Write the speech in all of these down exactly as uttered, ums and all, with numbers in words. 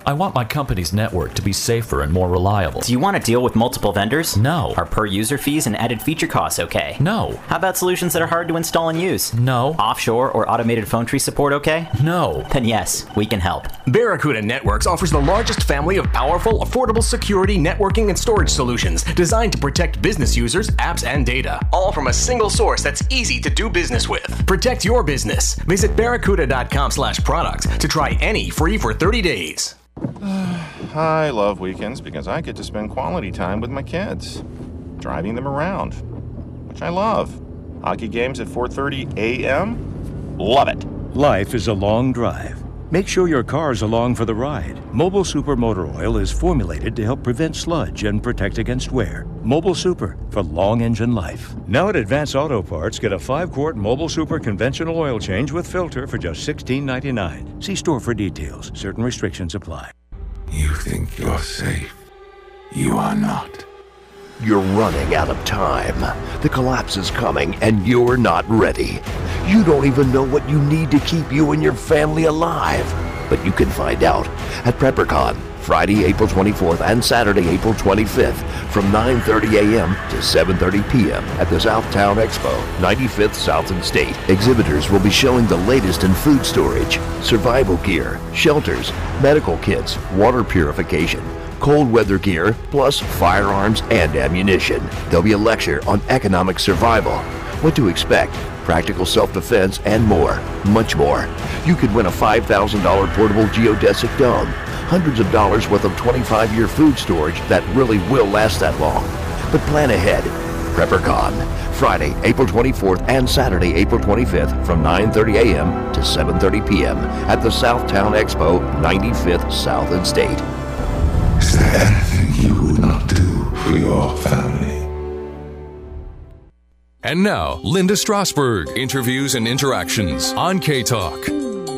I want my company's network to be safer and more reliable. Do you want to deal with multiple vendors? No. Are per-user fees and added feature costs okay? No. How about solutions that are hard to install and use? No. Offshore or automated phone tree support okay? No. Then yes, we can help. Barracuda Networks offers the largest family of powerful, affordable security, networking, and storage solutions designed to protect business users, apps, and data, all from a single source that's easy to do business with. Protect your business. Visit barracuda.com slash products to try any free for thirty days. I love weekends because I get to spend quality time with my kids, driving them around, which I love. Hockey games at four thirty a.m. Love it. Life is a long drive. Make sure your car's along for the ride. Mobile Super Motor Oil is formulated to help prevent sludge and protect against wear. Mobile Super for long engine life. Now at Advance Auto Parts, get a five quart Mobile Super conventional oil change with filter for just sixteen ninety-nine. See store for details. Certain restrictions apply. You think you're safe. You are not. You're running out of time. The collapse is coming and you're not ready. You don't even know what you need to keep you and your family alive. But you can find out at PrepperCon, Friday, April twenty-fourth and Saturday, April twenty-fifth from nine thirty a.m. to seven thirty p.m. at the Southtown Expo, ninety-fifth South and State. Exhibitors will be showing the latest in food storage, survival gear, shelters, medical kits, water purification, cold weather gear, plus firearms and ammunition. There'll be a lecture on economic survival, what to expect, practical self-defense, and more, much more. You could win a five thousand dollars portable geodesic dome, hundreds of dollars worth of twenty-five year food storage that really will last that long. But plan ahead. PrepperCon, Friday, April twenty-fourth and Saturday, April twenty-fifth from nine thirty a.m. to seven thirty p.m. at the Southtown Expo, ninety-fifth South and State. Is there anything you would not do for your family? And now, Linda Strasberg, interviews and interactions on K-Talk.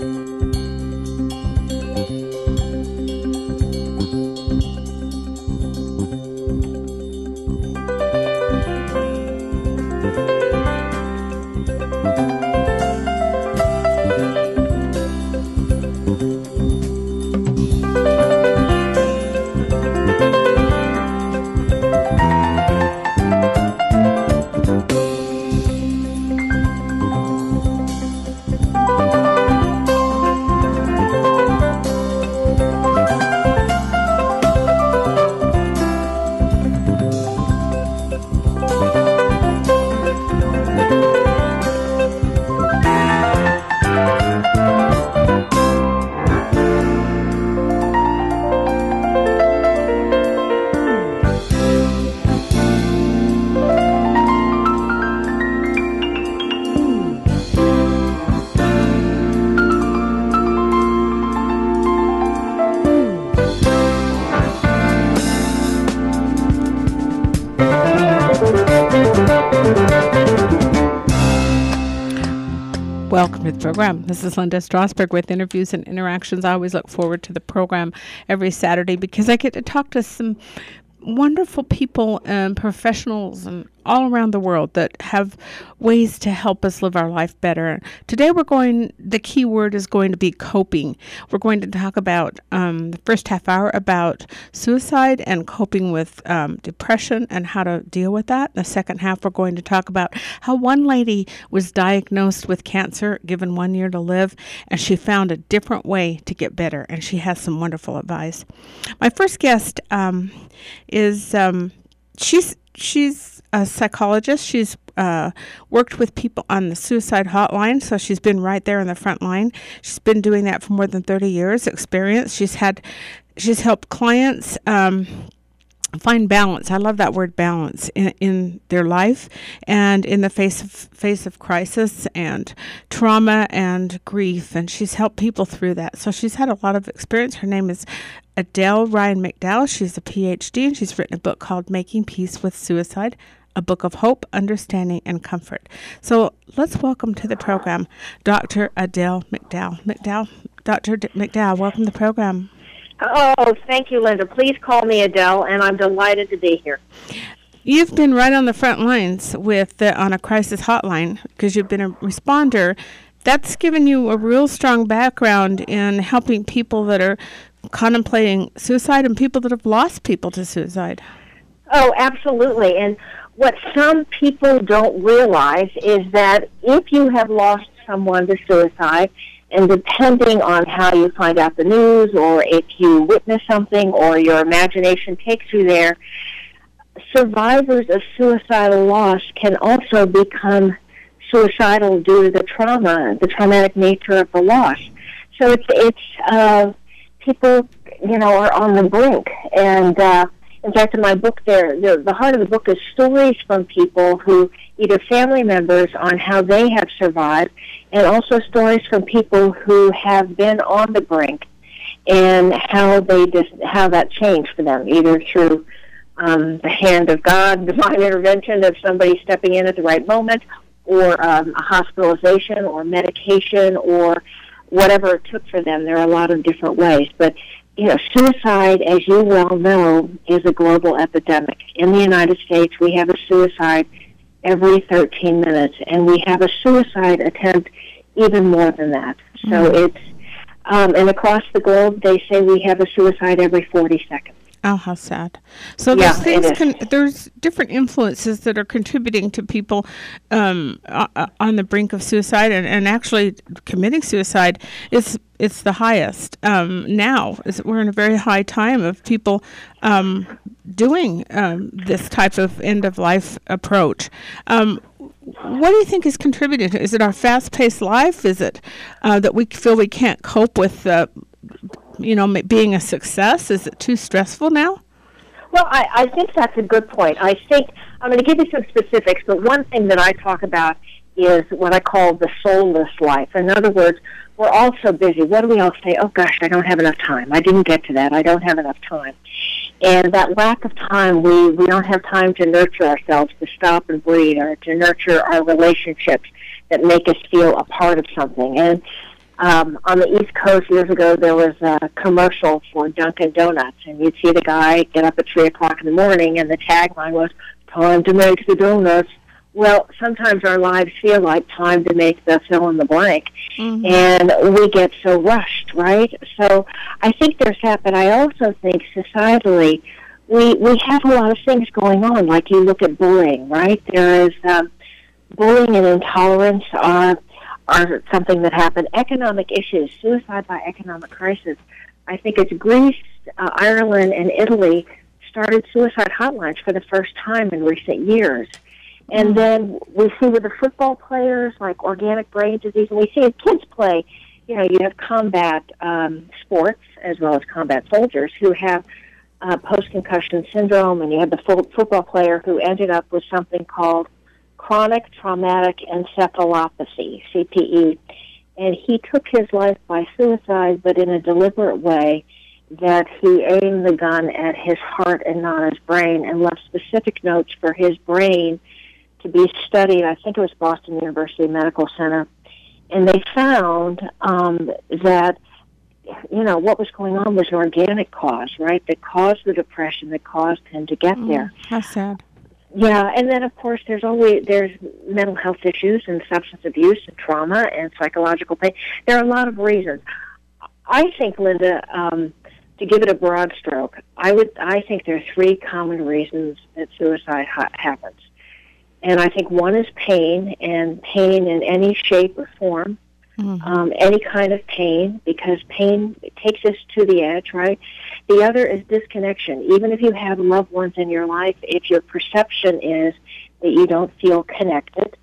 Welcome to the program. This is Linda Strasberg with interviews and interactions. I always look forward to the program every Saturday because I get to talk to some wonderful people and professionals and all around the world that have ways to help us live our life better. Today we're going, the key word is going to be coping. We're going to talk about um, the first half hour about suicide and coping with um, depression and how to deal with that. The second half we're going to talk about how one lady was diagnosed with cancer, given one year to live, and she found a different way to get better, and she has some wonderful advice. My first guest um, is, um, she's, she's a psychologist. She's uh, worked with people on the suicide hotline, so she's been right there in the front line. She's been doing that for more than thirty years experience. She's had, she's helped clients um, find balance. I love that word, balance, in, in their life and in the face of face of crisis and trauma and grief. And she's helped people through that. So she's had a lot of experience. Her name is Adele Ryan McDowell. She's a P H D, and she's written a book called Making Peace with Suicide, a book of hope, understanding, and comfort. So let's welcome to the program Doctor Adele McDowell. McDowell, Doctor D- McDowell, welcome to the program. Oh, thank you, Linda. Please call me Adele, and I'm delighted to be here. You've been right on the front lines with the, on a crisis hotline because you've been a responder. That's given you a real strong background in helping people that are contemplating suicide and people that have lost people to suicide. Oh, absolutely. And what some people don't realize is that if you have lost someone to suicide, and depending on how you find out the news, or if you witness something, or your imagination takes you there, survivors of suicidal loss can also become suicidal due to the trauma, the traumatic nature of the loss. So it's it's uh, people, you know, are on the brink. And uh, in fact, in my book, there, the, the heart of the book is stories from people who, either family members, on how they have survived, and also stories from people who have been on the brink and how they just how that changed for them, either through um, the hand of God, divine intervention of somebody stepping in at the right moment, or um, a hospitalization, or medication, or whatever it took for them. There are a lot of different ways. But, you know, suicide, as you well know, is a global epidemic. In the United States, we have a suicide every thirteen minutes, and we have a suicide attempt even more than that. So mm-hmm. it's, um, and across the globe, they say we have a suicide every forty seconds. Oh, how sad. So yeah, there's things con- there's different influences that are contributing to people um, uh, on the brink of suicide, and, and actually committing suicide is it's the highest um, now. Is we're in a very high time of people um, doing um, this type of end of life approach. Um, what do you think is contributing to? Is it our fast-paced life? Is it uh, that we feel we can't cope with uh, you know, being a success? Is it too stressful now? Well, I, I think that's a good point. I think, I'm going to give you some specifics, but one thing that I talk about is what I call the soulless life. In other words, we're all so busy. What do we all say? Oh, gosh, I don't have enough time. I didn't get to that. I don't have enough time. And that lack of time, we, we don't have time to nurture ourselves, to stop and breathe, or to nurture our relationships that make us feel a part of something. And Um, on the East Coast years ago, there was a commercial for Dunkin' Donuts, and you'd see the guy get up at three o'clock in the morning, and the tagline was, "Time to make the donuts." Well, sometimes our lives feel like time to make the fill in the blank, mm-hmm. and we get so rushed, right? So I think there's that, but I also think societally, we, we have a lot of things going on, like you look at bullying, right? There is um, bullying and intolerance are... are something that happened. Economic issues, suicide by economic crisis. I think it's Greece, uh, Ireland, and Italy started suicide hotlines for the first time in recent years. And mm-hmm. then we see with the football players, like organic brain disease, and we see as kids play, you know, you have combat um, sports as well as combat soldiers who have uh, post-concussion syndrome, and you have the fo- football player who ended up with something called chronic traumatic encephalopathy, C T E, and he took his life by suicide, but in a deliberate way, that he aimed the gun at his heart and not his brain, and left specific notes for his brain to be studied. I think it was Boston University Medical Center, and they found um, that, you know, what was going on was an organic cause, right, that caused the depression, that caused him to get mm, there. How sad. Yeah, and then of course there's always there's mental health issues and substance abuse and trauma and psychological pain. There are a lot of reasons. I think, Linda, um, to give it a broad stroke, I would I think there are three common reasons that suicide ha- happens, and I think one is pain, and pain in any shape or form, mm-hmm. um, any kind of pain, because pain takes us to the edge, right? The other is disconnection. Even if you have loved ones in your life, if your perception is that you don't feel connected.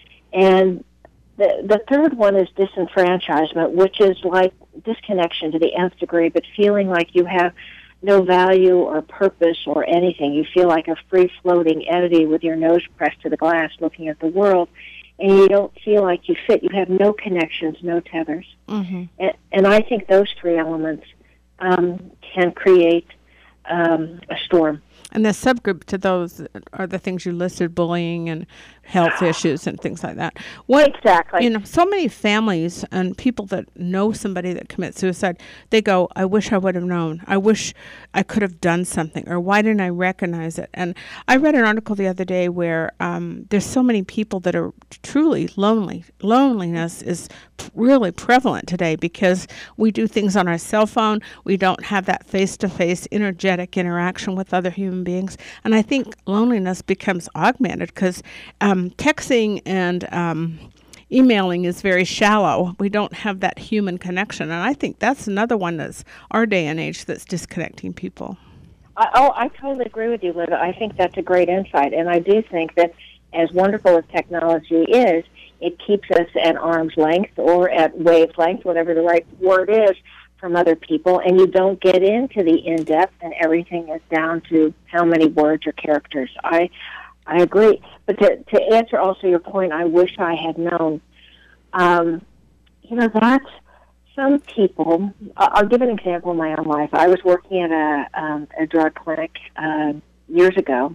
And the the third one is disenfranchisement, which is like disconnection to the nth degree, but feeling like you have no value or purpose or anything. You feel like a free-floating entity with your nose pressed to the glass looking at the world, and you don't feel like you fit. You have no connections, no tethers. Mm-hmm. And, and I think those three elements Um, can create um, a storm. And the subgroup to those are the things you listed, bullying and health issues and things like that. What, exactly. You know, so many families and people that know somebody that commits suicide, they go, I wish I would have known. I wish I could have done something. Or why didn't I recognize it? And I read an article the other day where um, there's so many people that are truly lonely. Loneliness is really prevalent today because we do things on our cell phone. We don't have that face-to-face energetic interaction with other human beings. And I think loneliness becomes augmented because um, texting and um, emailing is very shallow. We don't have that human connection. And I think that's another one that's our day and age that's disconnecting people. I, oh, I totally agree with you, Linda. I think that's a great insight. And I do think that as wonderful as technology is, it keeps us at arm's length or at wavelength, whatever the right word is, from other people, and you don't get into the in-depth, and everything is down to how many words or characters. I I agree. But to, to answer also your point, I wish I had known, um, you know, that's some people, I'll give an example in my own life. I was working at a, um, a drug clinic uh, years ago,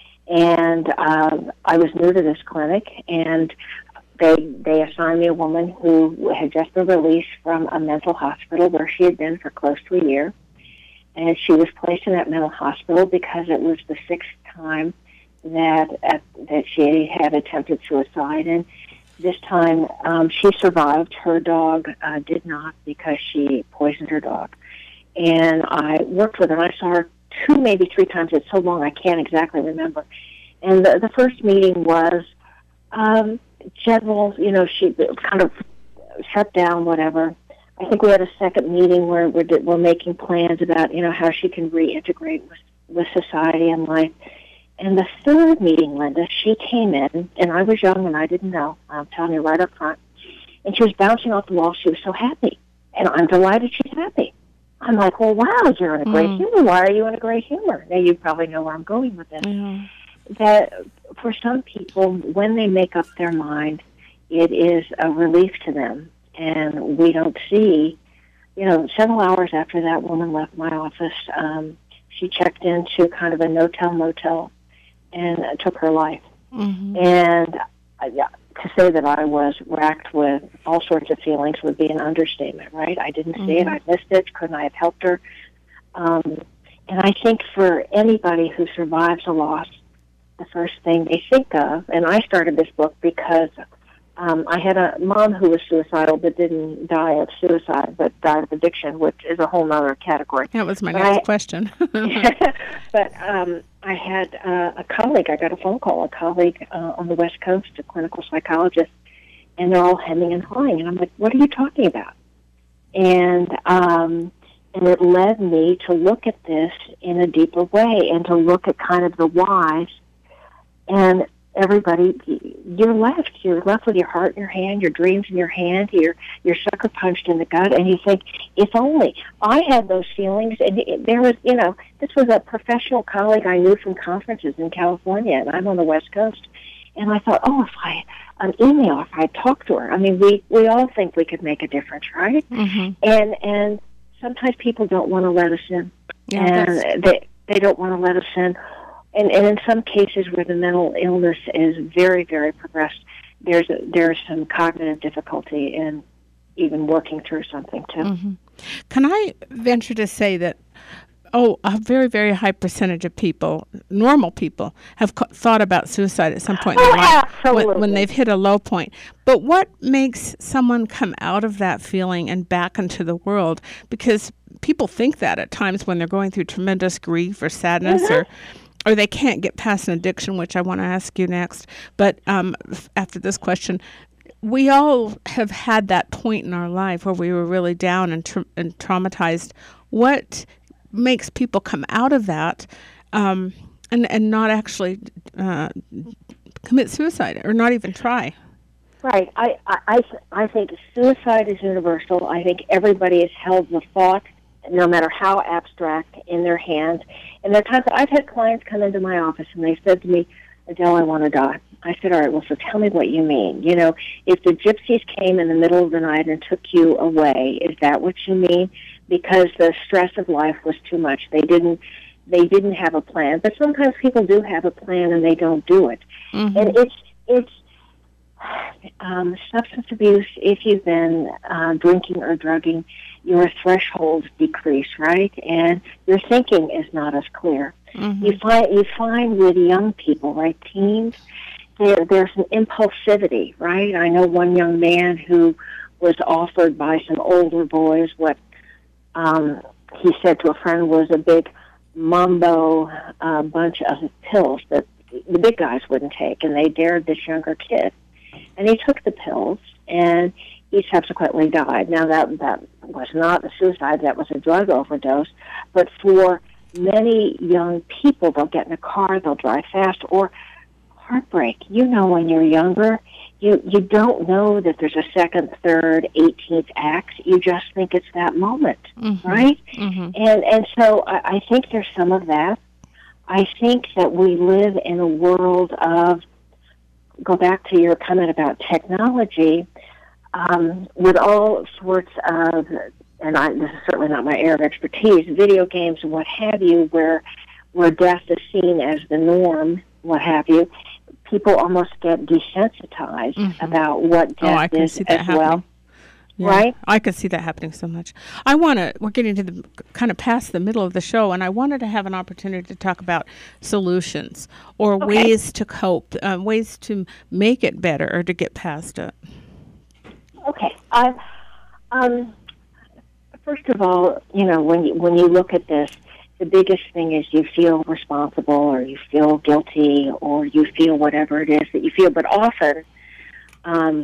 and uh, I was new to this clinic, and They they assigned me a woman who had just been released from a mental hospital where she had been for close to a year. And she was placed in that mental hospital because it was the sixth time that uh, that she had attempted suicide. And this time um, she survived. Her dog uh, did not because she poisoned her dog. And I worked with her, and I saw her two, maybe three times. It's so long I can't exactly remember. And the, the first meeting was... Um, general, you know, she kind of shut down, whatever. I think we had a second meeting where we're, we're making plans about, you know, how she can reintegrate with, with society and life. And the third meeting, Linda, she came in, and I was young and I didn't know. I'm telling you right up front. And she was bouncing off the wall. She was so happy. And I'm delighted she's happy. I'm like, well, wow, you're in a great mm. humor. Why are you in a great humor? Now, you probably know where I'm going with this. Mm. That for some people, when they make up their mind, it is a relief to them. And we don't see, you know, several hours after that woman left my office, um, she checked into kind of a no-tell motel and uh, took her life. Mm-hmm. And uh, yeah, to say that I was racked with all sorts of feelings would be an understatement, right? I didn't mm-hmm. see it. I missed it. Couldn't I have helped her? Um, and I think for anybody who survives a loss, the first thing they think of, and I started this book because um, I had a mom who was suicidal but didn't die of suicide, but died of addiction, which is a whole other category. That was my but next I, question. But um, I had uh, a colleague, I got a phone call, a colleague uh, on the West Coast, a clinical psychologist, and they're all hemming and hawing. And I'm like, what are you talking about? And um, and it led me to look at this in a deeper way and to look at kind of the whys. And everybody, you're left. You're left with your heart in your hand, your dreams in your hand, you're, you're sucker punched in the gut, and you think, if only. I had those feelings, and it, there was, you know, this was a professional colleague I knew from conferences in California, and I'm on the West Coast. And I thought, oh, if I, an email, if I talked to her. I mean, we, we all think we could make a difference, right? Mm-hmm. And and sometimes people don't want to let us in. Yeah, and they, they don't want to let us in. And, and in some cases where the mental illness is very, very progressed, there's a, there's some cognitive difficulty in even working through something, too. Mm-hmm. Can I venture to say that, oh, a very, very high percentage of people, normal people, have co- thought about suicide at some point oh, in their life absolutely. when, when they've hit a low point. But what makes someone come out of that feeling and back into the world? Because people think that at times when they're going through tremendous grief or sadness mm-hmm. or or they can't get past an addiction, which I want to ask you next. But um, f- after this question, we all have had that point in our life where we were really down and, tra- and traumatized. What makes people come out of that um, and, and not actually uh, commit suicide or not even try? Right. I, I, I think suicide is universal. I think everybody has held the thought, no matter how abstract, in their hands. And there are times that I've had clients come into my office and they said to me, Adele, I want to die. I said, all right, well, so tell me what you mean. You know, if the gypsies came in the middle of the night and took you away, is that what you mean? Because the stress of life was too much. They didn't they didn't have a plan. But sometimes people do have a plan and they don't do it. Mm-hmm. And it's it's um, substance abuse. If you've been uh, drinking or drugging, your thresholds decrease, right? And your thinking is not as clear. Mm-hmm. You find you find with young people, right, teens, there there's an impulsivity, right? I know one young man who was offered by some older boys what um, he said to a friend was a big mambo uh, bunch of pills that the big guys wouldn't take, and they dared this younger kid. And he took the pills, and he subsequently died. Now, that, that was not a suicide, that was a drug overdose, but for many young people, they'll get in a car, they'll drive fast, or heartbreak. You know, when you're younger, you, you don't know that there's a second, third, eighteenth act. You just think it's that moment, mm-hmm. right? Mm-hmm. And and so I, I think there's some of that. I think that we live in a world of, go back to your comment about technology, um, with all sorts of, and I, this is certainly not my area of expertise, video games and what have you, where where death is seen as the norm, what have you. People almost get desensitized mm-hmm. about what death oh, I can is see that as happening. well. Yeah, right? I can see that happening so much. I want to, we're getting to the kind of past the middle of the show, and I wanted to have an opportunity to talk about solutions or okay. ways to cope, uh, ways to make it better or to get past it. Okay. I, um, first of all, you know, when you, when you look at this, the biggest thing is you feel responsible or you feel guilty or you feel whatever it is that you feel. But often, um,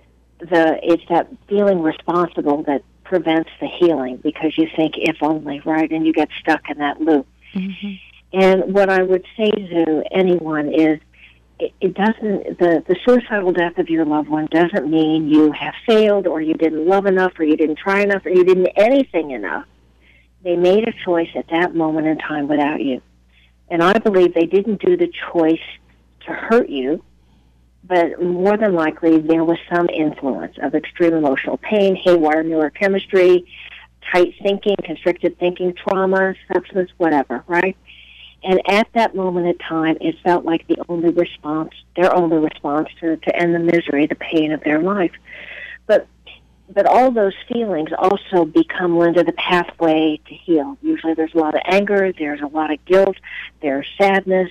the it's that feeling responsible that prevents the healing because you think if only, right? And you get stuck in that loop. Mm-hmm. And what I would say to anyone is it, it doesn't, the, the suicidal death of your loved one doesn't mean you have failed or you didn't love enough or you didn't try enough or you didn't anything enough. They made a choice at that moment in time without you. And I believe they didn't do the choice to hurt you, but more than likely there was some influence of extreme emotional pain, haywire neurochemistry, tight thinking, constricted thinking, trauma, substance, whatever, right? And at that moment in time, it felt like the only response, their only response to, to end the misery, the pain of their life. But But all those feelings also become, Linda, the pathway to heal. Usually there's a lot of anger, there's a lot of guilt, there's sadness.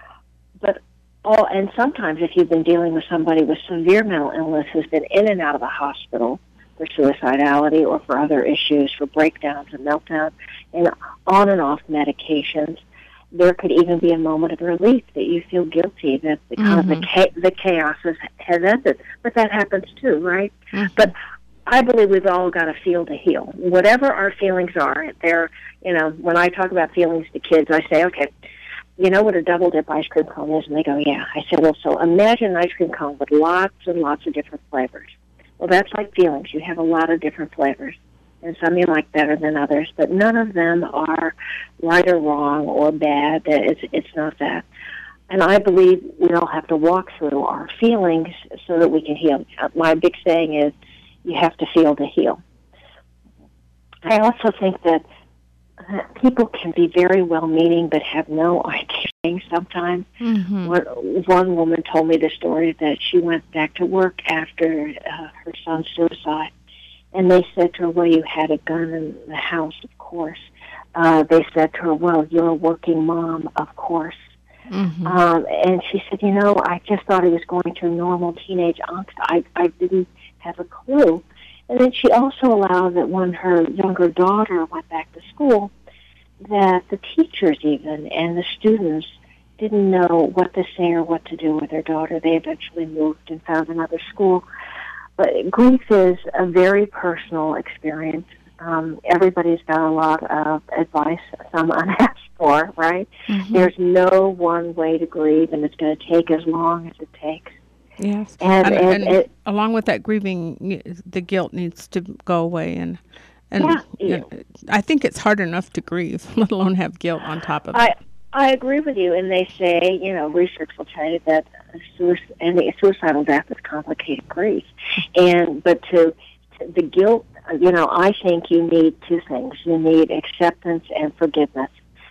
But all, and sometimes if you've been dealing with somebody with severe mental illness who's been in and out of the hospital for suicidality or for other issues, for breakdowns and meltdowns, and on and off medications, there could even be a moment of relief that you feel guilty that the, mm-hmm. kind of the, cha- the chaos has, has ended. But that happens too, right? Mm-hmm. But I believe we've all got to feel to heal. Whatever our feelings are, they're, you know, when I talk about feelings to kids, I say, okay, you know what a double dip ice cream cone is? And they go, yeah. I said, well, so imagine an ice cream cone with lots and lots of different flavors. Well, that's like feelings. You have a lot of different flavors. And some you like better than others, but none of them are right or wrong or bad. It's, it's not that. And I believe we all have to walk through our feelings so that we can heal. My big saying is, you have to feel to heal. I also think that people can be very well-meaning but have no idea sometimes. Mm-hmm. One, one woman told me the story that she went back to work after uh, her son's suicide, and they said to her, well, you had a gun in the house, of course. Uh, they said to her, well, you're a working mom, of course. Mm-hmm. Um, and she said, you know, I just thought he was going through normal teenage angst. I, I didn't have a clue. And then she also allowed that when her younger daughter went back to school, that the teachers even and the students didn't know what to say or what to do with their daughter. They eventually moved and found another school. But grief is a very personal experience. Um, everybody's got a lot of advice, some unasked for, right? Mm-hmm. There's no one way to grieve, and it's going to take as long as it takes. Yes, and, and, and, and it, along with that grieving, the guilt needs to go away. And and yeah, you know, I think it's hard enough to grieve, let alone have guilt on top of I, it. I agree with you, and they say, you know, research will tell you that suicide, and the suicidal death is complicated grief, and but to, to the guilt, you know, I think you need two things: you need acceptance and forgiveness.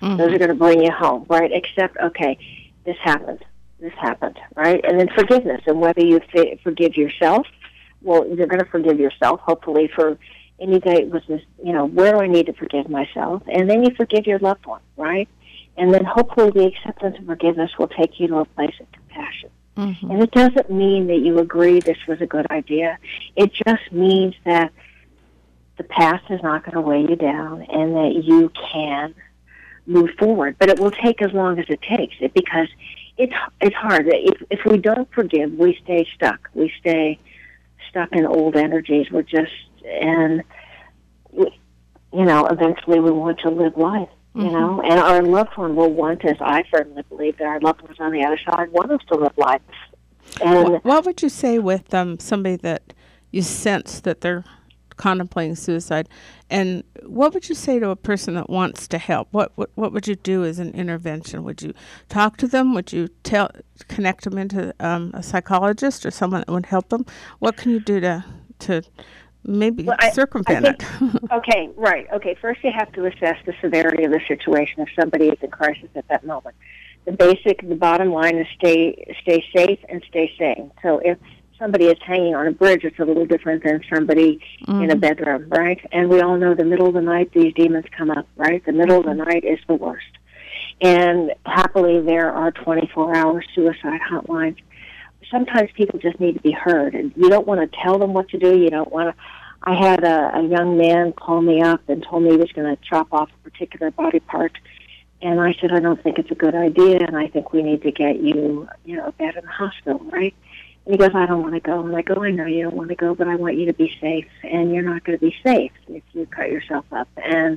Mm-hmm. Those are going to bring you home, right? Except, okay, this happened. This happened, right? And then forgiveness, and whether you f- forgive yourself, well, you're going to forgive yourself, hopefully, for any day it was this, you know, where do I need to forgive myself? And then you forgive your loved one, right? And then hopefully the acceptance and forgiveness will take you to a place of compassion. Mm-hmm. And it doesn't mean that you agree this was a good idea. It just means that the past is not going to weigh you down and that you can move forward. But it will take as long as it takes it because it's, it's hard. If, if we don't forgive, we stay stuck. We stay stuck in old energies. We're just, and, we, you know, eventually we want to live life. You mm-hmm. know, and our loved one will want us, I firmly believe that our loved ones on the other side want us to live life. And what, what would you say with um, somebody that you sense that they're contemplating suicide, and what would you say to a person that wants to help? What what, what would you do as an intervention? Would you talk to them? Would you tell connect them into um, a psychologist or someone that would help them? What can you do to to maybe well, I, circumvent I think, it? Okay, right. Okay, first you have to assess the severity of the situation if somebody is in crisis at that moment. The basic, the bottom line is stay stay safe and stay sane. So if somebody is hanging on a bridge, it's a little different than somebody mm-hmm. in a bedroom, right? And we all know the middle of the night, these demons come up, right? The middle of the night is the worst. And happily, there are twenty-four hour suicide hotlines. Sometimes people just need to be heard, and you don't want to tell them what to do. You don't want to. I had a, a young man call me up and told me he was going to chop off a particular body part, and I said, I don't think it's a good idea, and I think we need to get you, you know, a bed in the hospital, right? And he goes, I don't want to go. And I go, I know you don't want to go, but I want you to be safe, and you're not going to be safe if you cut yourself up. And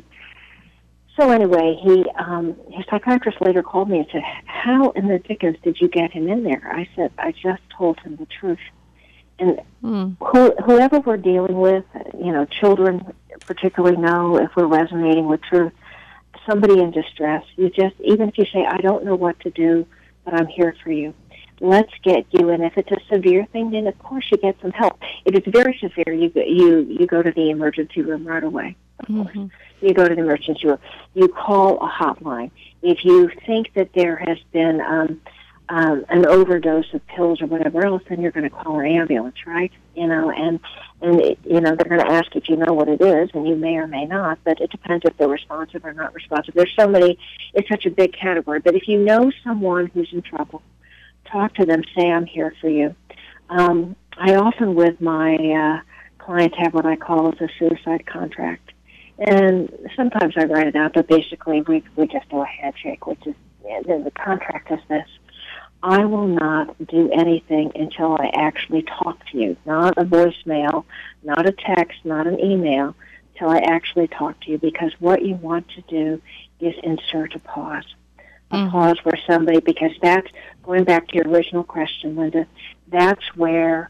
so anyway, he um, his psychiatrist later called me and said, how in the dickens did you get him in there? I said, I just told him the truth. And mm. who, whoever we're dealing with, you know, children particularly know if we're resonating with truth. Somebody in distress, you just, even if you say, I don't know what to do, but I'm here for you. Let's get you, and if it's a severe thing, then of course you get some help. If it's very severe, you you you go to the emergency room right away. Of mm-hmm. course, you go to the emergency room. You call a hotline. If you think that there has been um, um, an overdose of pills or whatever else, then you're going to call an ambulance, right? You know, and and it, you know they're going to ask if you know what it is, and you may or may not. But it depends if they're responsive or not responsive. There's so many. It's such a big category. But if you know someone who's in trouble, talk to them, say, I'm here for you. Um, I often, with my uh, clients, have what I call as a suicide contract. And sometimes I write it out, but basically we, we just do a handshake, which is, the, the contract is this. I will not do anything until I actually talk to you. Not a voicemail, not a text, not an email, till I actually talk to you, because what you want to do is insert a pause. A mm-hmm. pause where somebody, because that's, going back to your original question, Linda, that's where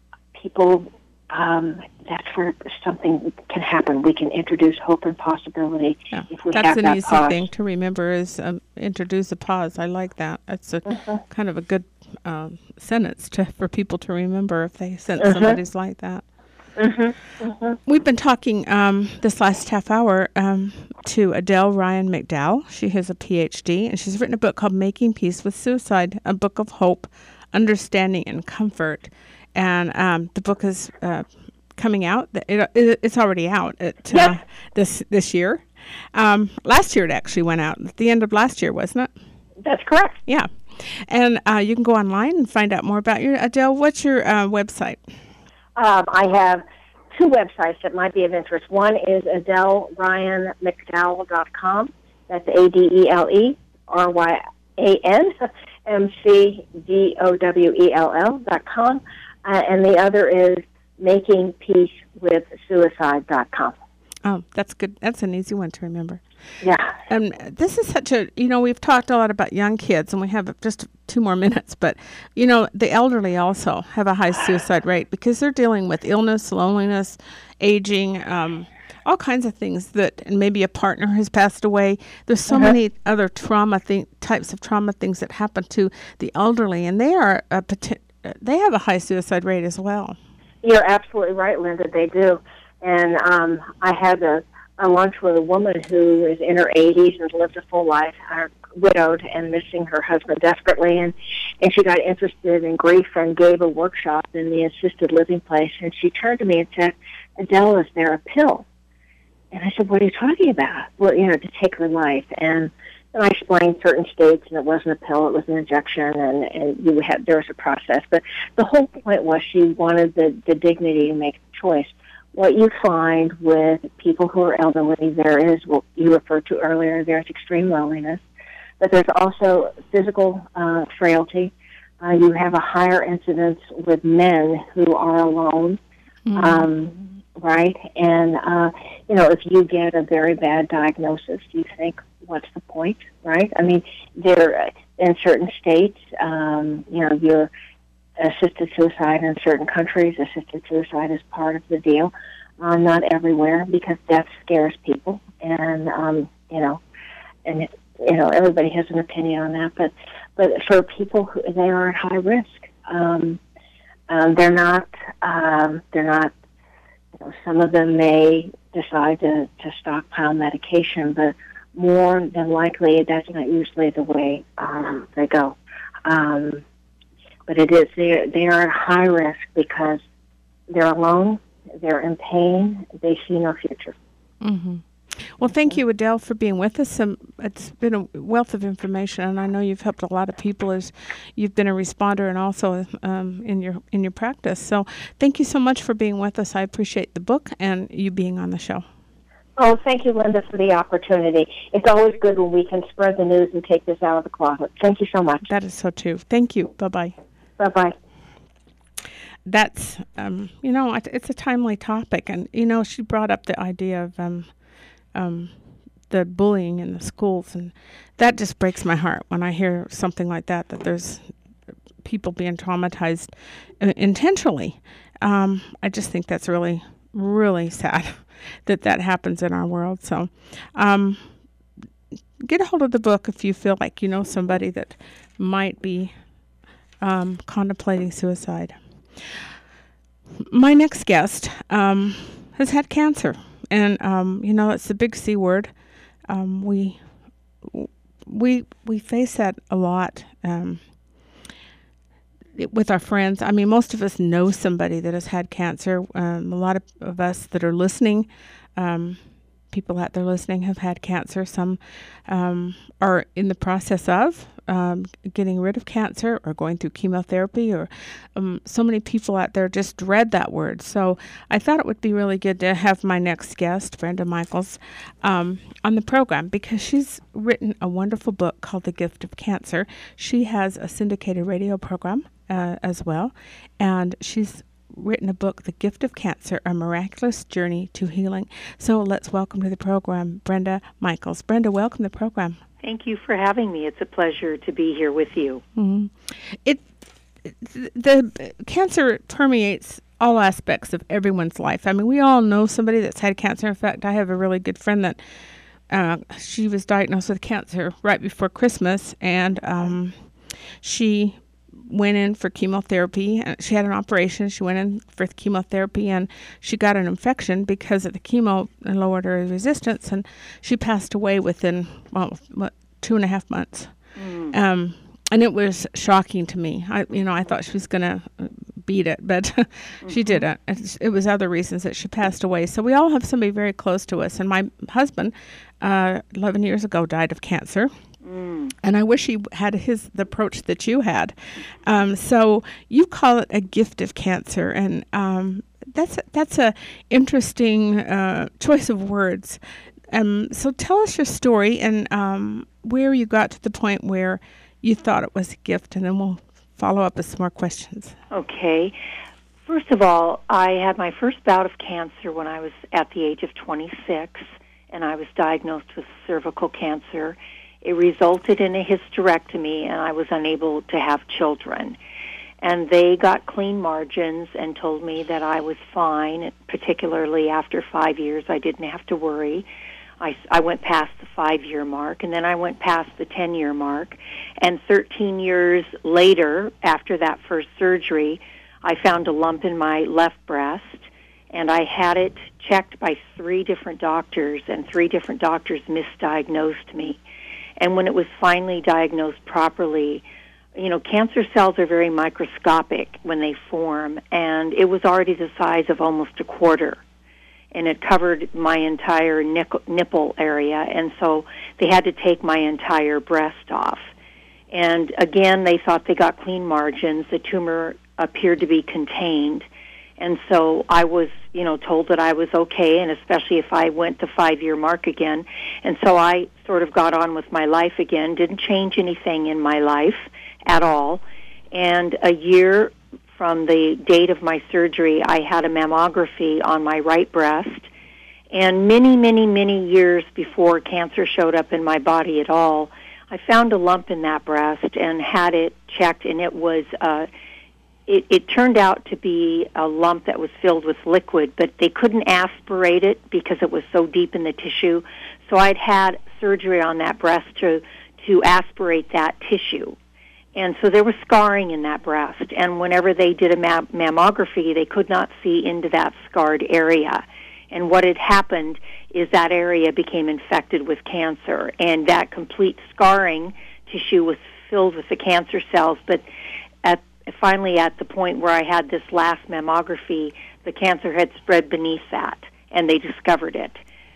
people, um, that's where something can happen. We can introduce hope and possibility yeah. if we that's have an that easy pause. thing to remember is um, introduce a pause. I like that. It's a mm-hmm. kind of a good um, sentence to, for people to remember if they sense mm-hmm. somebody's like that. Mm-hmm. Mm-hmm. We've been talking um, this last half hour um, to Adele Ryan McDowell. She has a P H D, and she's written a book called Making Peace with Suicide, a book of hope, understanding, and comfort. And um, the book is uh, coming out. It, it, it's already out at, uh, yep. this this year. Um, last year it actually went out. At the end of last year, wasn't it? That's correct. Yeah. And uh, you can go online and find out more about you. Adele, what's your uh, website? Um, I have two websites that might be of interest. One is Adele Ryan McDowell dot com. That's A D E L E R Y A N M C D O W E L L dot com. Uh, and the other is Making Peace with Suicide dot com. Oh, that's good. That's an easy one to remember. Yeah. And um, this is such a, you know, we've talked a lot about young kids, and we have just two more minutes, but, you know, the elderly also have a high suicide rate because they're dealing with illness, loneliness, aging, um, all kinds of things that, and maybe a partner has passed away. There's so uh-huh. many other trauma thing, types of trauma things that happen to the elderly, and they are a, they have a high suicide rate as well. You're absolutely right, Linda. They do. And um, I had a a lunch with a woman who is in her eighties and lived a full life, uh, widowed and missing her husband desperately, and, and she got interested in grief and gave a workshop in the assisted living place, and she turned to me and said, Adele, is there a pill? And I said, what are you talking about? Well, you know, to take her life. And, and I explained certain states, and it wasn't a pill, it was an injection, and, and you had, there was a process. But the whole point was she wanted the, the dignity to make the choice. What you find with people who are elderly, there is what you referred to earlier, there's extreme loneliness, but there's also physical uh, frailty. Uh, you have a higher incidence with men who are alone, mm-hmm. um, right? And, uh, you know, if you get a very bad diagnosis, you think, what's the point, right? I mean, there in certain states, um, you know, you're assisted suicide in certain countries, assisted suicide is part of the deal. Uh, not everywhere, because death scares people, and um, you know, and you know everybody has an opinion on that. But but for people who they are at high risk, um, um, they're not um, they're not. You know, some of them may decide to, to stockpile medication, but more than likely, that's not usually the way um, they go. Um, But it is, they they are at high risk because they're alone, they're in pain, they see no future. Mm-hmm. Well, thank you, Adele, for being with us. Um, it's been a wealth of information, and I know you've helped a lot of people as you've been a responder and also um, in your in your practice. So thank you so much for being with us. I appreciate the book and you being on the show. Oh, thank you, Linda, for the opportunity. It's always good when we can spread the news and take this out of the closet. Thank you so much. That is so true. Thank you. Bye-bye. Bye-bye. That's, um, you know, it's a timely topic. And, you know, she brought up the idea of um, um, the bullying in the schools. And that just breaks my heart when I hear something like that, that there's people being traumatized uh, intentionally. Um, I just think that's really, really sad that that happens in our world. So um, get a hold of the book if you feel like you know somebody that might be Um, contemplating suicide. My next guest um, has had cancer, and um, you know, it's the big C word. Um, we we we face that a lot um, it, with our friends. I mean, most of us know somebody that has had cancer. Um, a lot of, of us that are listening, um, people out there listening, have had cancer. Some um, are in the process of Um, getting rid of cancer or going through chemotherapy, or um, so many people out there just dread that word. So I thought it would be really good to have my next guest, Brenda Michaels, um, on the program, because she's written a wonderful book called The Gift of Cancer. She has a syndicated radio program uh, as well, and she's written a book, The Gift of Cancer, A Miraculous Journey to Healing. So let's welcome to the program Brenda Michaels. Brenda, welcome to the program. Thank you for having me. It's a pleasure to be here with you. Mm-hmm. It the cancer permeates all aspects of everyone's life. I mean, we all know somebody that's had cancer. In fact, I have a really good friend that uh, she was diagnosed with cancer right before Christmas, and um, she went in for chemotherapy. She had an operation. She went in for chemotherapy, and she got an infection because of the chemo and lowered her resistance, and she passed away within, well, what, two and a half months. Mm. Um, and it was shocking to me. I, you know, I thought she was going to beat it, but mm-hmm. she didn't. It, it was other reasons that she passed away. So we all have somebody very close to us. And my husband, uh, eleven years ago, died of cancer. Mm. And I wish he had his the approach that you had. Um, so you call it a gift of cancer, and um, that's that's a interesting uh, choice of words. Um, so tell us your story and um, where you got to the point where you thought it was a gift, and then we'll follow up with some more questions. Okay. First of all, I had my first bout of cancer when I was at the age of twenty-six, and I was diagnosed with cervical cancer. It resulted in a hysterectomy, and I was unable to have children. And they got clean margins and told me that I was fine, particularly after five years. I didn't have to worry. I, I went past the five-year mark, and then I went past the ten-year mark. And thirteen years later, after that first surgery, I found a lump in my left breast, and I had it checked by three different doctors, and three different doctors misdiagnosed me. And when it was finally diagnosed properly, you know, cancer cells are very microscopic when they form, and it was already the size of almost a quarter. And it covered my entire nipple area, and so they had to take my entire breast off. And again, they thought they got clean margins. The tumor appeared to be contained. And so I was, you know, told that I was okay, and especially if I went the five-year mark again. And so I sort of got on with my life again, didn't change anything in my life at all. And a year from the date of my surgery, I had a mammography on my right breast. And many, many, many years before cancer showed up in my body at all, I found a lump in that breast and had it checked, and it was... Uh, It, it turned out to be a lump that was filled with liquid, but they couldn't aspirate it because it was so deep in the tissue. So I'd had surgery on that breast to, to aspirate that tissue. And so there was scarring in that breast. And whenever they did a mam- mammography, they could not see into that scarred area. And what had happened is that area became infected with cancer. And that complete scarring tissue was filled with the cancer cells. But at finally, at the point where I had this last mammography, the cancer had spread beneath that, and they discovered it.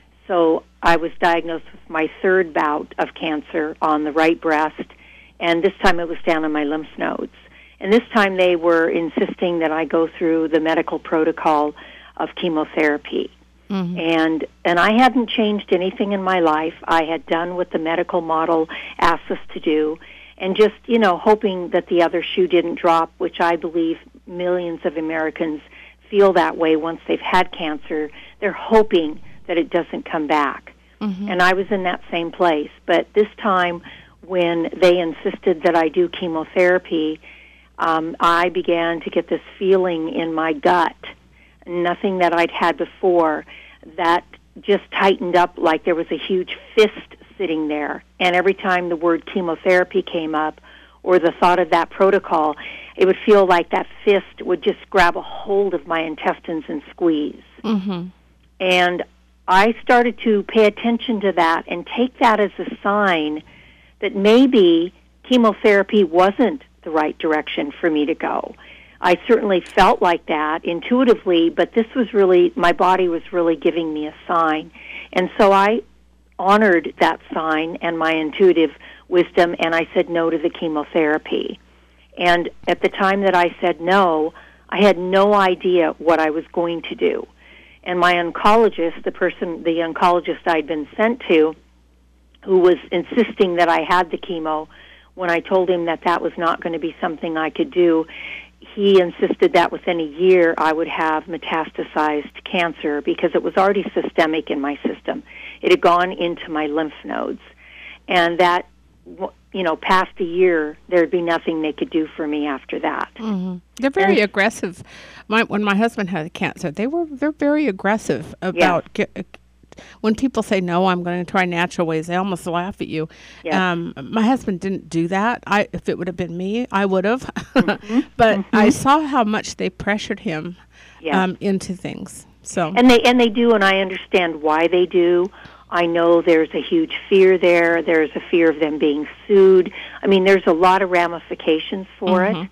So I was diagnosed with my third bout of cancer on the right breast, and this time it was down in my lymph nodes. And this time they were insisting that I go through the medical protocol of chemotherapy. Mm-hmm. And and I hadn't changed anything in my life. I had done what the medical model asked us to do, and just, you know, hoping that the other shoe didn't drop, which I believe millions of Americans feel that way once they've had cancer. They're hoping that it doesn't come back. Mm-hmm. And I was in that same place. But this time, when they insisted that I do chemotherapy, um, I began to get this feeling in my gut, nothing that I'd had before, that just tightened up like there was a huge fist sitting there. And every time the word chemotherapy came up or the thought of that protocol, it would feel like that fist would just grab a hold of my intestines and squeeze. Mm-hmm. And I started to pay attention to that and take that as a sign that maybe chemotherapy wasn't the right direction for me to go. I certainly felt like that intuitively, but this was really, my body was really giving me a sign. And so I honored that sign and my intuitive wisdom, and I said no to the chemotherapy. And at the time that I said no, I had no idea what I was going to do. And my oncologist, the person, the oncologist I'd been sent to, who was insisting that I had the chemo, when I told him that that was not going to be something I could do, he insisted that within a year I would have metastasized cancer because it was already systemic in my system. It had gone into my lymph nodes. And that, you know, past a year, there'd be nothing they could do for me after that. Mm-hmm. They're very and, aggressive. My, when my husband had cancer, they were they're very aggressive about yeah. Get, when people say, no, I'm going to try natural ways, they almost laugh at you. Yeah. Um, my husband didn't do that. I, if it would have been me, I would have. Mm-hmm. But mm-hmm. I saw how much they pressured him yeah. um, into things. So and they and they do, and I understand why they do. I know there's a huge fear there. There's a fear of them being sued. I mean, there's a lot of ramifications for mm-hmm. it,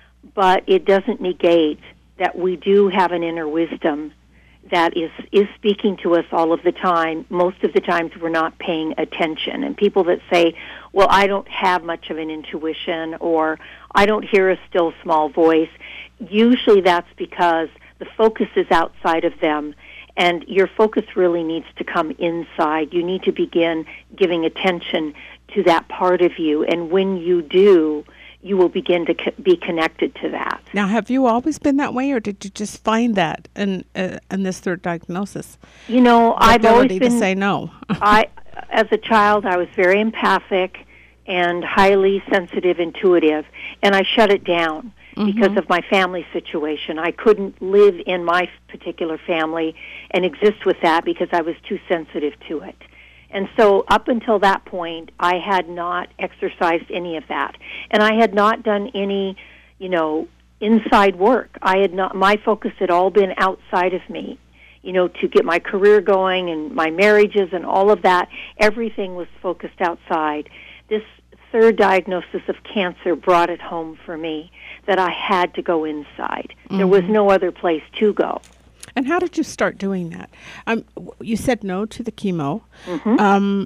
but it doesn't negate that we do have an inner wisdom that is, is speaking to us all of the time. Most of the times we're not paying attention. And people that say, well, I don't have much of an intuition, or I don't hear a still small voice, usually that's because the focus is outside of them, and your focus really needs to come inside. You need to begin giving attention to that part of you, and when you do, you will begin to co- be connected to that. Now, have you always been that way, or did you just find that in uh, in this third diagnosis? You know, the I've always been to say no. I, as a child, I was very empathic and highly sensitive, intuitive, and I shut it down mm-hmm. because of my family situation. I couldn't live in my particular family and exist with that because I was too sensitive to it. And so up until that point, I had not exercised any of that. And I had not done any, you know, inside work. I had not, my focus had all been outside of me, you know, to get my career going and my marriages and all of that. Everything was focused outside. This third diagnosis of cancer brought it home for me that I had to go inside. Mm-hmm. There was no other place to go. And how did you start doing that? Um, you said no to the chemo. Mm-hmm. Um,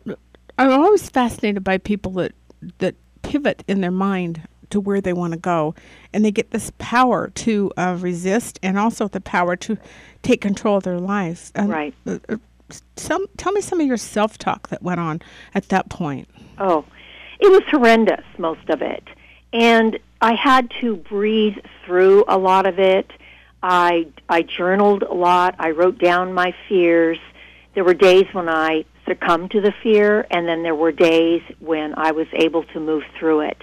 I'm always fascinated by people that that pivot in their mind to where they want to go, and they get this power to uh, resist, and also the power to take control of their lives. Um, right. Uh, some, tell me some of your self-talk that went on at that point. Oh, it was horrendous, most of it. And I had to breathe through a lot of it. I, I journaled a lot. I wrote down my fears. There were days when I succumbed to the fear, and then there were days when I was able to move through it.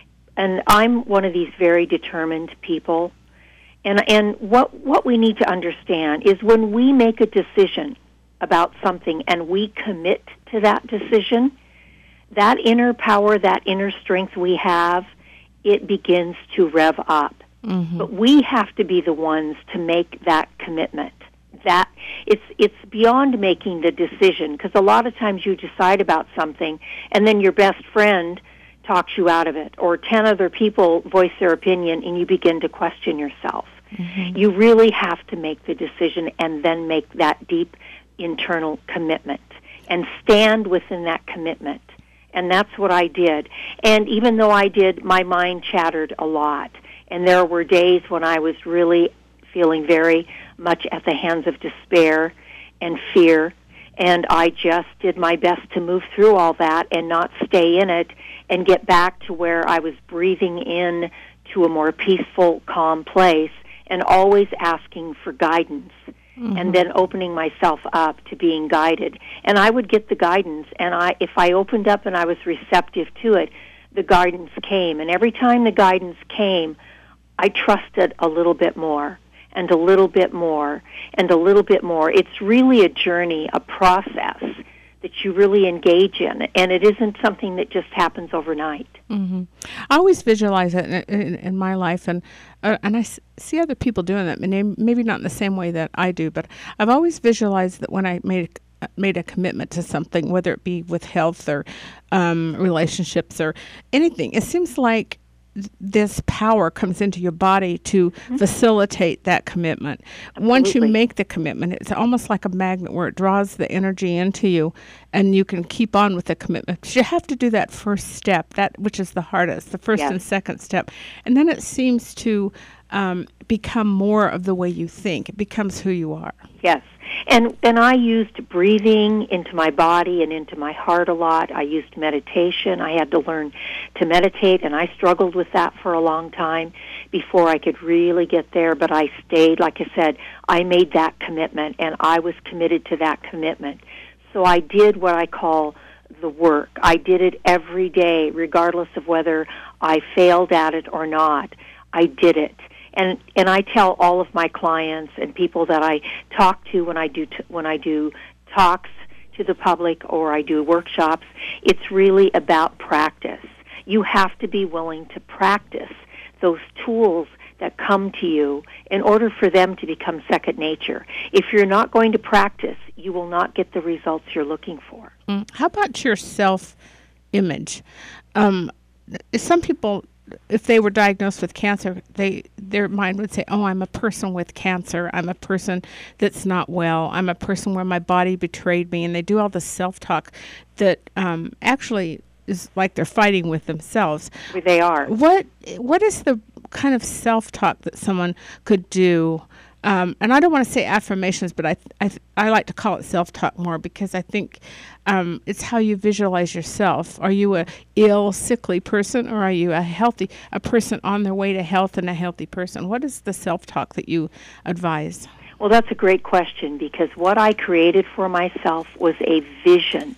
And I'm one of these very determined people. And and what what we need to understand is when we make a decision about something and we commit to that decision, that inner power, that inner strength we have, it begins to rev up. Mm-hmm. But we have to be the ones to make that commitment. That it's it's beyond making the decision, because a lot of times you decide about something and then your best friend talks you out of it, or ten other people voice their opinion and you begin to question yourself. Mm-hmm. You really have to make the decision and then make that deep internal commitment and stand within that commitment. And that's what I did. And even though I did, my mind chattered a lot. And there were days when I was really feeling very much at the hands of despair and fear. And I just did my best to move through all that and not stay in it and get back to where I was breathing in to a more peaceful, calm place and always asking for guidance. Mm-hmm. And then opening myself up to being guided. And I would get the guidance, and I, if I opened up and I was receptive to it, the guidance came. And every time the guidance came, I trusted a little bit more, and a little bit more, and a little bit more. It's really a journey, a process that you really engage in, and it isn't something that just happens overnight. Mm-hmm. I always visualize it in, in, in my life, and uh, and I s- see other people doing that, maybe not in the same way that I do, but I've always visualized that when I made uh, made a commitment to something, whether it be with health or um, relationships or anything, it seems like this power comes into your body to mm-hmm. facilitate that commitment. Absolutely. Once you make the commitment, it's almost like a magnet where it draws the energy into you, and you can keep on with the commitment. But you have to do that first step, that which is the hardest, the first yes. and second step. And then it seems to um, become more of the way you think. It becomes who you are. Yes. And and I used breathing into my body and into my heart a lot. I used meditation. I had to learn to meditate, and I struggled with that for a long time before I could really get there. But I stayed, like I said, I made that commitment, and I was committed to that commitment. So I did what I call the work. I did it every day, regardless of whether I failed at it or not. I did it. And and I tell all of my clients and people that I talk to when I do t- when I do talks to the public or I do workshops, it's really about practice. You have to be willing to practice those tools that come to you in order for them to become second nature. If you're not going to practice, you will not get the results you're looking for. Mm. How about your self-image? Um, some people, if they were diagnosed with cancer, they their mind would say, oh, I'm a person with cancer. I'm a person that's not well. I'm a person where my body betrayed me. And they do all this self-talk that um, actually is like they're fighting with themselves. They are. What What is the kind of self-talk that someone could do? Um, and I don't want to say affirmations, but I th- I, th- I like to call it self-talk more, because I think um, it's how you visualize yourself. Are you a ill, sickly person, or are you a healthy, a person on their way to health and a healthy person? What is the self-talk that you advise? Well, that's a great question, because what I created for myself was a vision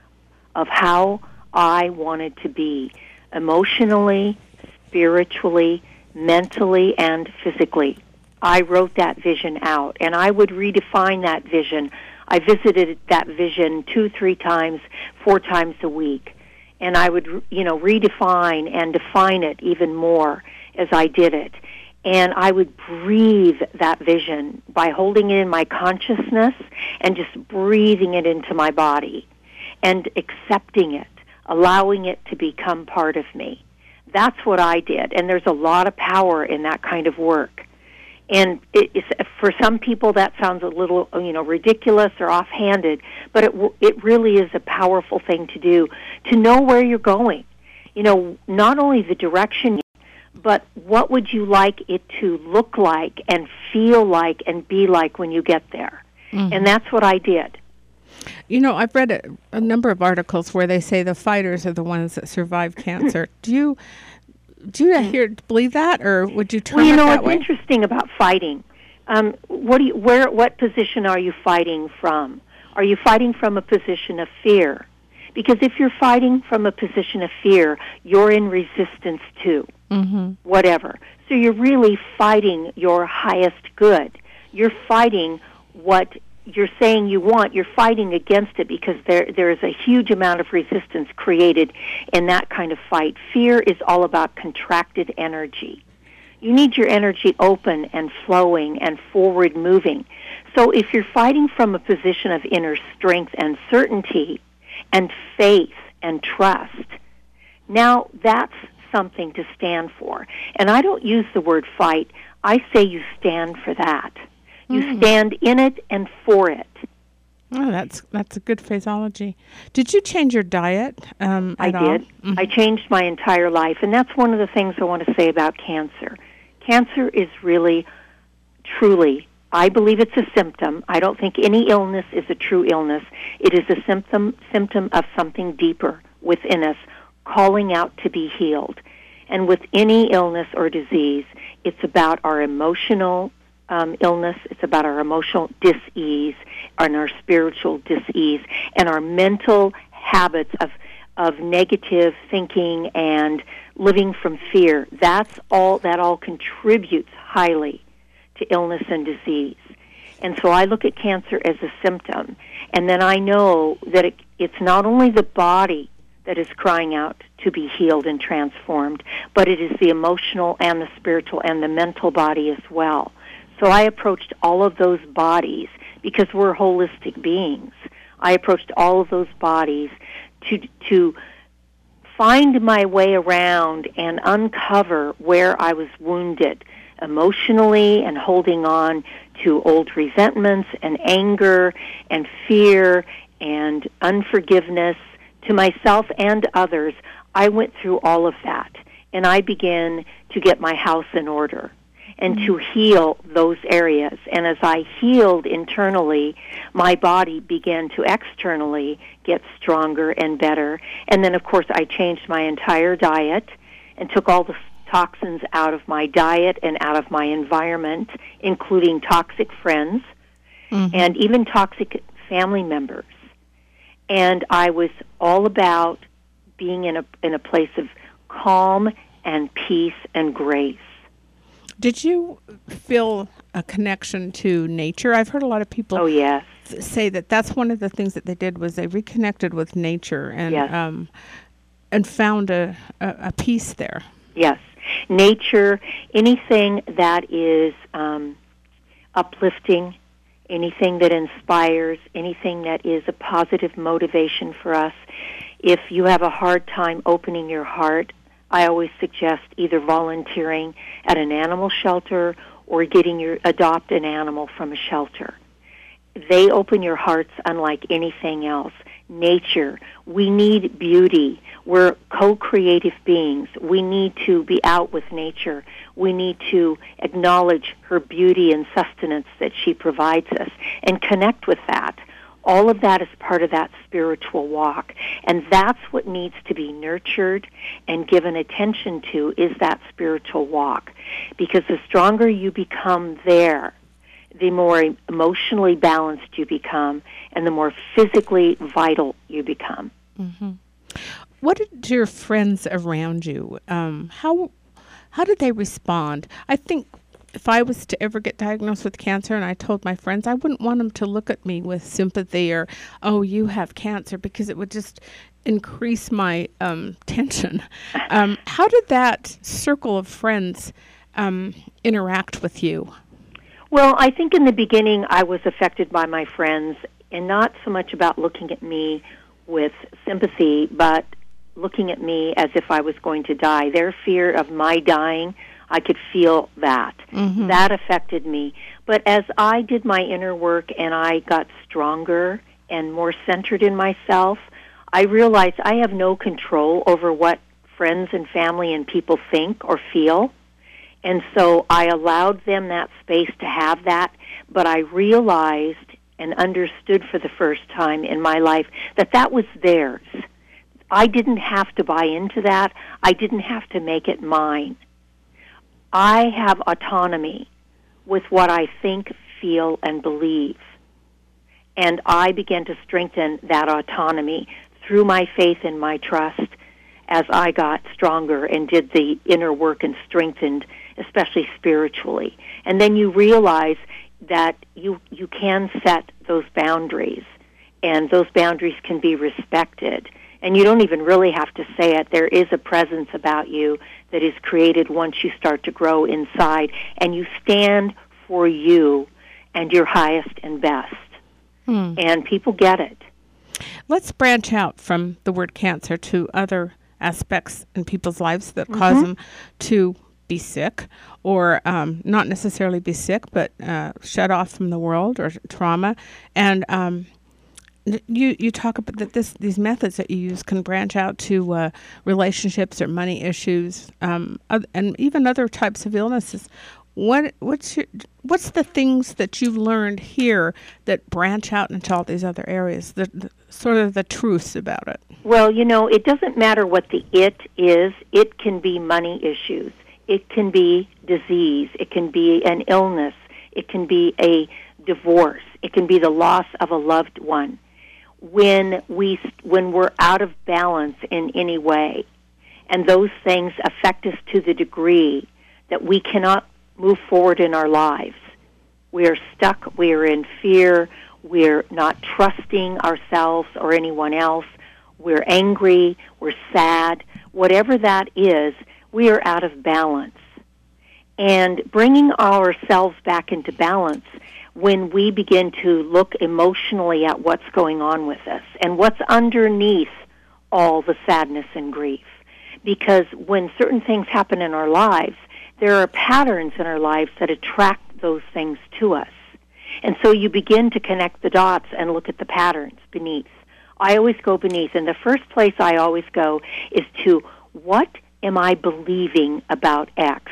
of how I wanted to be emotionally, spiritually, mentally, and physically. I wrote that vision out, and I would redefine that vision. I visited that vision two, three times, four times a week, and I would, you know, redefine and define it even more as I did it. And I would breathe that vision by holding it in my consciousness and just breathing it into my body and accepting it, allowing it to become part of me. That's what I did, and there's a lot of power in that kind of work. And it is, for some people that sounds a little, you know, ridiculous or offhanded, but it it really is a powerful thing to do, to know where you're going. You know, not only the direction, but what would you like it to look like and feel like and be like when you get there. Mm-hmm. And that's what I did. You know, I've read a, a number of articles where they say the fighters are the ones that survive cancer. Do you do you hear believe that, or would you turn well, you it know, that it's way? Interesting about fighting. Um, what do you, where, what position are you fighting from? Are you fighting from a position of fear? Because if you're fighting from a position of fear, you're in resistance to mm-hmm. whatever. So you're really fighting your highest good. You're fighting what you're saying you want. You're fighting against it because there there is a huge amount of resistance created in that kind of fight. Fear is all about contracted energy. You need your energy open and flowing and forward moving. So if you're fighting from a position of inner strength and certainty and faith and trust, now that's something to stand for. And I don't use the word fight. I say you stand for that. You mm. stand in it and for it. Oh, that's that's a good phraseology. Did you change your diet um, I at all? did. Mm-hmm. I changed my entire life, and that's one of the things I want to say about cancer. Cancer is really, truly, I believe it's a symptom. I don't think any illness is a true illness. It is a symptom symptom of something deeper within us, calling out to be healed. And with any illness or disease, it's about our emotional um, illness, it's about our emotional dis-ease, and our spiritual dis-ease, and our mental habits of of negative thinking and living from fear. That's all, that all contributes highly to illness and disease. And so I look at cancer as a symptom, and then I know that it, it's not only the body that is crying out to be healed and transformed, but it is the emotional and the spiritual and the mental body as well. So I approached all of those bodies, because we're holistic beings. I approached all of those bodies to to find my way around and uncover where I was wounded emotionally and holding on to old resentments and anger and fear and unforgiveness to myself and others. I went through all of that, and I began to get my house in order and to heal those areas. And as I healed internally, my body began to externally get stronger and better. And then, of course, I changed my entire diet and took all the toxins out of my diet and out of my environment, including toxic friends mm-hmm. and even toxic family members. And I was all about being in a in a place of calm and peace and grace. Did you feel a connection to nature? I've heard a lot of people oh, yes. say that that's one of the things that they did was they reconnected with nature and yes. um, and found a, a, a peace there. Yes. Nature, anything that is um, uplifting, anything that inspires, anything that is a positive motivation for us. If you have a hard time opening your heart, I always suggest either volunteering at an animal shelter or getting your adopt an animal from a shelter. They open your hearts unlike anything else. Nature, we need beauty. We're co-creative beings. We need to be out with nature. We need to acknowledge her beauty and sustenance that she provides us and connect with that. All of that is part of that spiritual walk. And that's what needs to be nurtured and given attention to, is that spiritual walk. Because the stronger you become there, the more emotionally balanced you become and the more physically vital you become. Mm-hmm. What did your friends around you, um, how how did they respond? I think if I was to ever get diagnosed with cancer and I told my friends, I wouldn't want them to look at me with sympathy or, oh, you have cancer, because it would just increase my um, tension. Um, how did that circle of friends um, interact with you? Well, I think in the beginning I was affected by my friends, and not so much about looking at me with sympathy, but looking at me as if I was going to die. Their fear of my dying, I could feel that. Mm-hmm. That affected me. But as I did my inner work and I got stronger and more centered in myself, I realized I have no control over what friends and family and people think or feel. And so I allowed them that space to have that, but I realized and understood for the first time in my life that that was theirs. I didn't have to buy into that. I didn't have to make it mine. I have autonomy with what I think, feel, and believe. And I began to strengthen that autonomy through my faith and my trust as I got stronger and did the inner work and strengthened, especially spiritually. And then you realize that you you can set those boundaries, and those boundaries can be respected. And you don't even really have to say it. There is a presence about you that is created once you start to grow inside, and you stand for you and your highest and best. Hmm. And people get it. Let's branch out from the word cancer to other aspects in people's lives that Mm-hmm. cause them to be sick, or um, not necessarily be sick, but uh, shut off from the world, or trauma. And um, you you talk about that this these methods that you use can branch out to uh, relationships or money issues, um, and even other types of illnesses. What what's your, what's the things that you've learned here that branch out into all these other areas? The, the sort of the truths about it. Well, you know, it doesn't matter what the it is. It can be money issues. It can be disease. It can be an illness. It can be a divorce. It can be the loss of a loved one. When we when we're out of balance in any way, and those things affect us to the degree that we cannot move forward in our lives, we are stuck. We are in fear. We're not trusting ourselves or anyone else. We're angry. We're sad. Whatever that is, we are out of balance. And bringing ourselves back into balance, when we begin to look emotionally at what's going on with us and what's underneath all the sadness and grief. Because when certain things happen in our lives, there are patterns in our lives that attract those things to us. And so you begin to connect the dots and look at the patterns beneath. I always go beneath, and the first place I always go is to, what am I believing about X?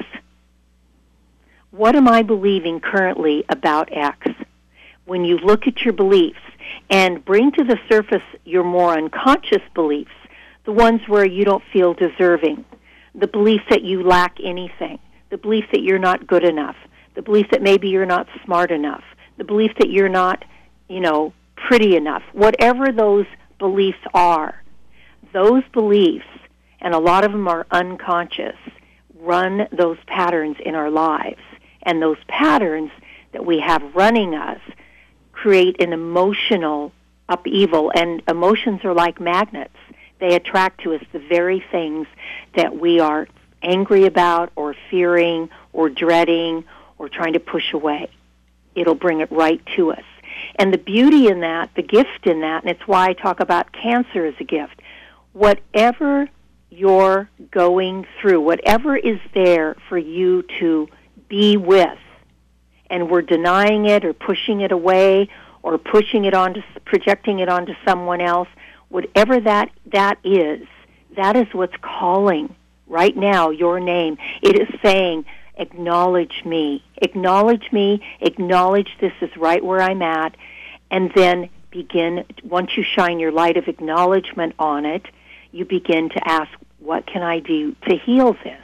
What am I believing currently about X? When you look at your beliefs and bring to the surface your more unconscious beliefs, the ones where you don't feel deserving, the belief that you lack anything, the belief that you're not good enough, the belief that maybe you're not smart enough, the belief that you're not, you know, pretty enough, whatever those beliefs are, those beliefs, and a lot of them are unconscious, run those patterns in our lives. And those patterns that we have running us create an emotional upheaval, and emotions are like magnets. They attract to us the very things that we are angry about or fearing or dreading or trying to push away. It'll bring it right to us. And the beauty in that, the gift in that, and it's why I talk about cancer as a gift, whatever you're going through, whatever is there for you to be with, and we're denying it or pushing it away or pushing it onto, projecting it onto someone else, whatever that that is, that is what's calling right now your name. It is saying, acknowledge me, acknowledge me, acknowledge this is right where I'm at, and then begin, once you shine your light of acknowledgement on it, you begin to ask, what can I do to heal this?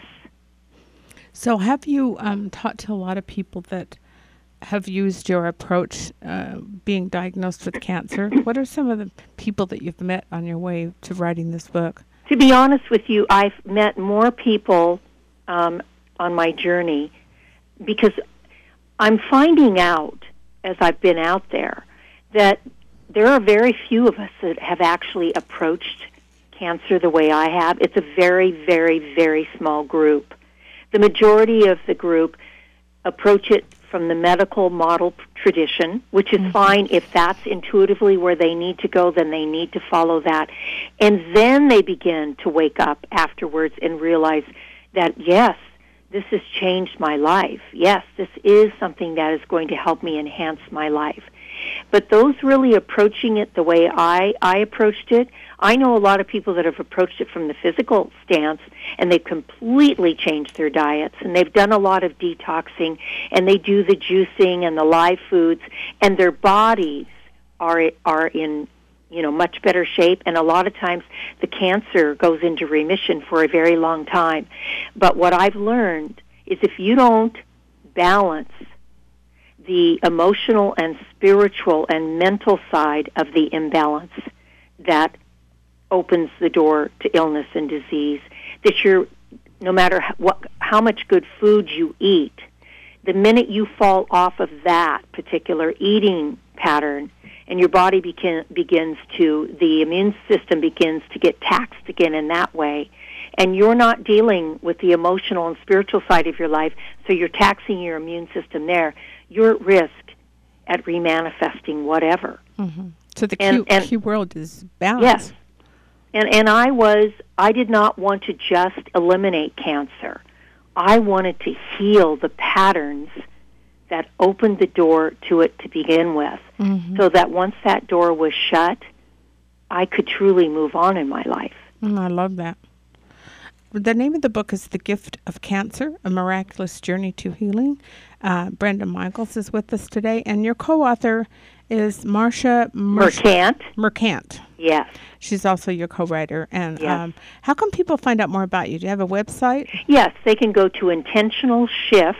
So have you um, talked to a lot of people that have used your approach uh, being diagnosed with cancer? What are some of the people that you've met on your way to writing this book? To be honest with you, I've met more people um, on my journey because I'm finding out, as I've been out there, that there are very few of us that have actually approached cancer the way I have. It's a very, very, very small group. The majority of the group approach it from the medical model tradition, which is mm-hmm. fine. If that's intuitively where they need to go, then they need to follow that. And then they begin to wake up afterwards and realize that, yes, this has changed my life. Yes, this is something that is going to help me enhance my life. But those really approaching it the way I, I approached it, I know a lot of people that have approached it from the physical stance, and they've completely changed their diets, and they've done a lot of detoxing, and they do the juicing and the live foods, and their bodies are are in, you know, much better shape, and a lot of times the cancer goes into remission for a very long time. But what I've learned is if you don't balance the emotional and spiritual and mental side of the imbalance, that opens the door to illness and disease. That you're, no matter what, how much good food you eat, the minute you fall off of that particular eating pattern, and your body begin, begins to, the immune system begins to get taxed again in that way, and you're not dealing with the emotional and spiritual side of your life, so you're taxing your immune system there, you're at risk at remanifesting whatever. Mm-hmm. So the and, key, and, key word is balance. Yes. And and I was, I did not want to just eliminate cancer. I wanted to heal the patterns that opened the door to it to begin with, mm-hmm. so that once that door was shut, I could truly move on in my life. Mm, I love that. The name of the book is The Gift of Cancer, A Miraculous Journey to Healing. Uh, Brenda Michaels is with us today, and your co-author is Marsha Mercant. Mercant. Yes. She's also your co-writer. And yes. um, how can people find out more about you? Do you have a website? Yes, they can go to intentional shift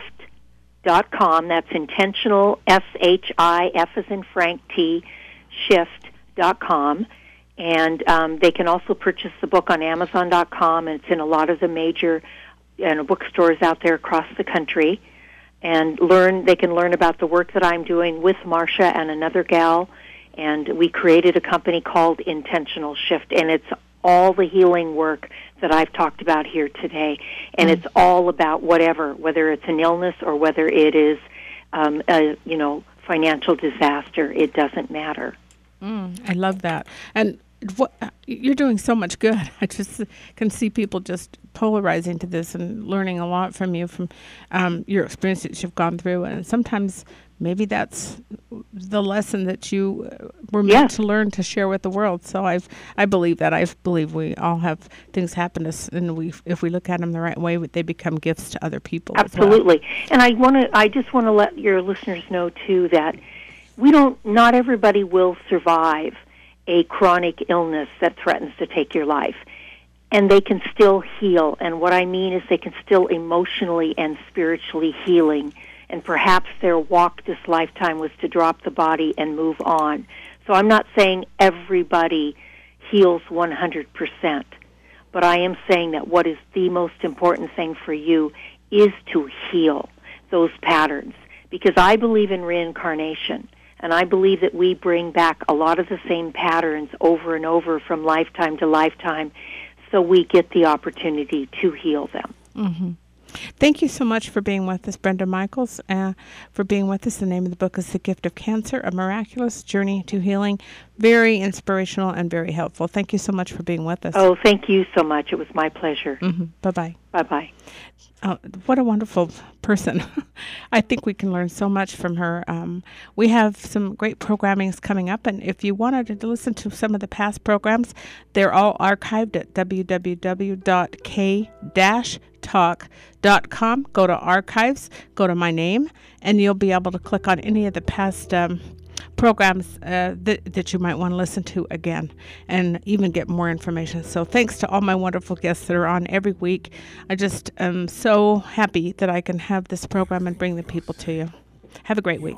dot com. That's intentional, S H I F as in Frank T, shift dot com. And um, they can also purchase the book on amazon dot com, and it's in a lot of the major you know, bookstores out there across the country. And learn. They can learn about the work that I'm doing with Marsha and another gal. And we created a company called Intentional Shift, and it's all the healing work that I've talked about here today. And mm. it's all about whatever, whether it's an illness or whether it is, um, a, you know, financial disaster. It doesn't matter. Mm, I love that. And what, you're doing so much good. I just can see people just polarizing to this and learning a lot from you, from um, your experience that you've gone through. And sometimes maybe that's the lesson that you were meant yes. to learn to share with the world. So I I believe that. I believe we all have things happen to us, and we, if we look at them the right way, they become gifts to other people. Absolutely. As well. And I want to. I just want to let your listeners know too that we don't. Not everybody will survive a chronic illness that threatens to take your life. And they can still heal. And what I mean is they can still emotionally and spiritually healing. And perhaps their walk this lifetime was to drop the body and move on. So I'm not saying everybody heals one hundred percent. But I am saying that what is the most important thing for you is to heal those patterns. Because I believe in reincarnation. And I believe that we bring back a lot of the same patterns over and over from lifetime to lifetime, so we get the opportunity to heal them. Mm-hmm. Thank you so much for being with us, Brenda Michaels, uh, for being with us. The name of the book is The Gift of Cancer, A Miraculous Journey to Healing. Very inspirational and very helpful. Thank you so much for being with us. Oh, thank you so much. It was my pleasure. Mm-hmm. Bye-bye. Bye-bye. Oh, what a wonderful person. I think we can learn so much from her. Um, we have some great programmings coming up, and if you wanted to listen to some of the past programs, they're all archived at w w w dot k dash talk dot com. Go to archives, go to my name, and you'll be able to click on any of the past um, programs uh, that, that you might want to listen to again and even get more information. So thanks to all my wonderful guests that are on every week. I just am so happy that I can have this program and bring the people to you. Have a great week.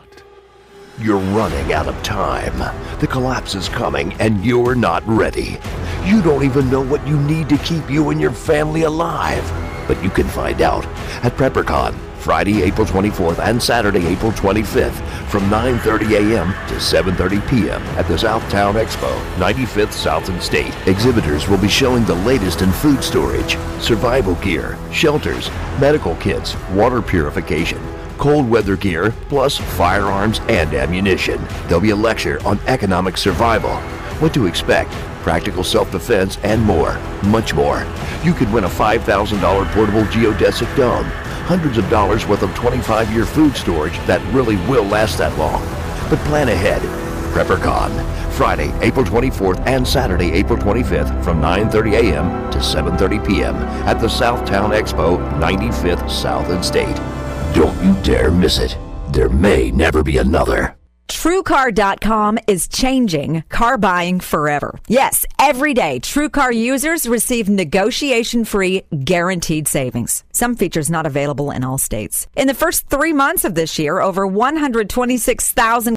You're running out of time. The collapse is coming and you're not ready. You don't even know what you need to keep you and your family alive. But you can find out at PrepperCon. Friday, April twenty-fourth and Saturday, April twenty-fifth from nine thirty a.m. to seven thirty p.m. at the Southtown Expo, ninety-fifth South and State. Exhibitors will be showing the latest in food storage, survival gear, shelters, medical kits, water purification, cold weather gear, plus firearms and ammunition. There'll be a lecture on economic survival, what to expect, practical self-defense, and more, much more. You could win a five thousand dollars portable geodesic dome, hundreds of dollars worth of twenty-five year food storage that really will last that long. But plan ahead. PrepperCon, Friday, April twenty-fourth and Saturday, April twenty-fifth from nine thirty a.m. to seven thirty p.m. at the Southtown Expo, ninety-fifth South and State. Don't you dare miss it. There may never be another. True Car dot com is changing car buying forever. Yes, every day, True Car users receive negotiation-free, guaranteed savings. Some features not available in all states. In the first three months of this year, over one hundred twenty-six thousand